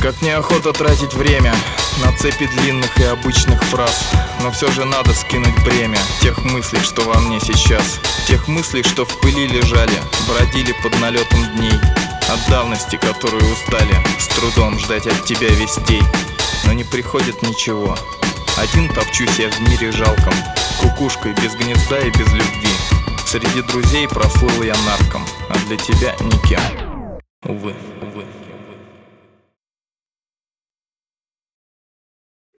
Как неохота тратить время на цепи длинных и обычных фраз, но все же надо скинуть бремя тех мыслей, что во мне сейчас. Тех мыслей, что в пыли лежали, бродили под налетом дней, от давности, которые устали с трудом ждать от тебя вестей. Но не приходит ничего. Один топчусь я в мире жалком, кукушкой без гнезда и без любви. Среди друзей прослыл я нарком, а для тебя никем. Увы, увы.